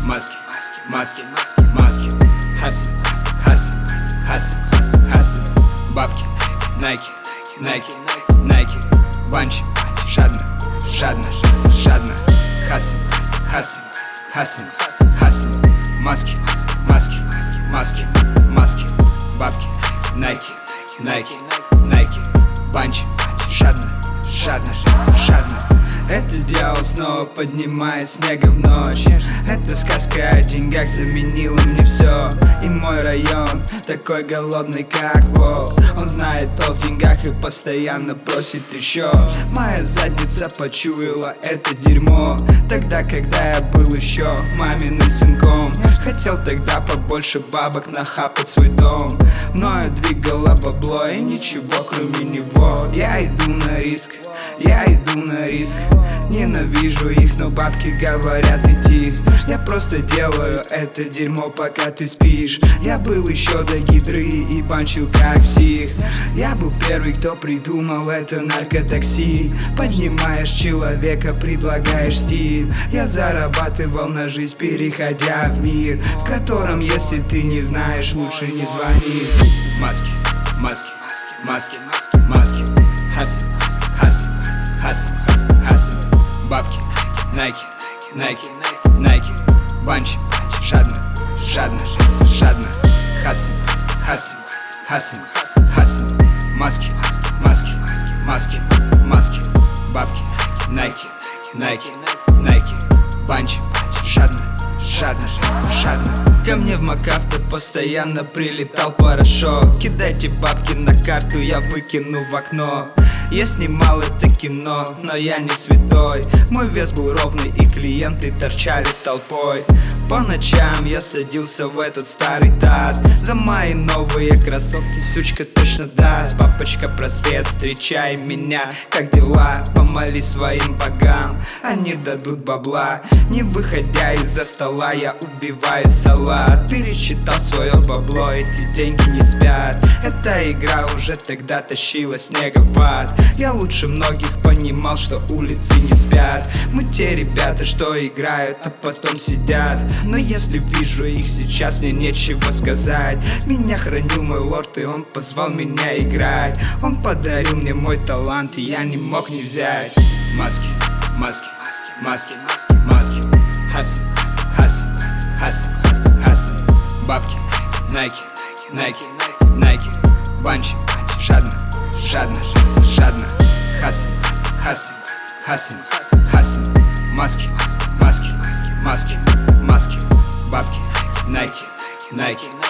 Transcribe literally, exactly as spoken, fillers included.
маски, маски, маски. Хасл, хасл, хасл, хасл. Бабки, найки, найки, найки. Банчи, жадно, жадно, жадно. Хасл, хасл, хасл, хасл. Маски, маски, маски, маски. Бабки, найки, найки, найки. Банчи, жадно, жадно, жадно. Это дьявол снова поднимает снега в ночь. Эта сказка о деньгах заменила мне все. И мой район такой голодный, как волк. Он знает толк в деньгах и постоянно просит еще. Моя задница почуяла это дерьмо тогда, когда я был еще маминым сынком. Хотел тогда побольше бабок нахапать свой дом, но я двигала бабло и ничего кроме него. Я иду на риск, я иду на риск. Ненавижу их, но бабки говорят иди. Я просто делаю это дерьмо, пока ты спишь. Я был еще до гидры и банчил как псих. Я был первый, кто придумал это наркотакси. Поднимаешь человека, предлагаешь стиль. Я зарабатывал на жизнь, переходя в мир, в котором, если ты не знаешь, лучше не звони. Маски, маски, маски, маски. Хасл, хасл, хасл, хасл. Бабки, найки, найки, найки. Банчи, жадно, жадно, жадно. Хасл, хасл, хасл, хасл. Маски, маски, маски, маски. Бабки, найки, найки, найки. Банчи, жадно, жадно, жадно. Ко мне в МакАвто постоянно прилетал порошок. Кидайте бабки на карту, я выкину в окно. Я снимал это кино, но я не святой. Мой вес был ровный и клиенты торчали толпой. По ночам я садился в этот старый таз. За мои новые кроссовки сучка точно даст. Папочка, просвет, встречай меня, как дела? Помолись своим богам, они дадут бабла. Не выходя из-за стола, я убиваю салат. Пересчитал свое бабло, эти деньги не спят. Эта игра уже тогда тащила снега в ад. Я лучше многих понимал, что улицы не спят. Мы те ребята, что играют, а потом сидят. Но если вижу их сейчас, мне нечего сказать. Меня хранил мой лорд, и он позвал меня играть. Он подарил мне мой талант, и я не мог не взять. Маски, маски, маски, маски. Хасл, хасл, хасл, хасл. Бабки, найки, найки, найки. Банчи, жадно, жадно, жадно. Хасл, хасл, хасл, хасл. Маски, маски, маски, маски. Бабки, найки, найки.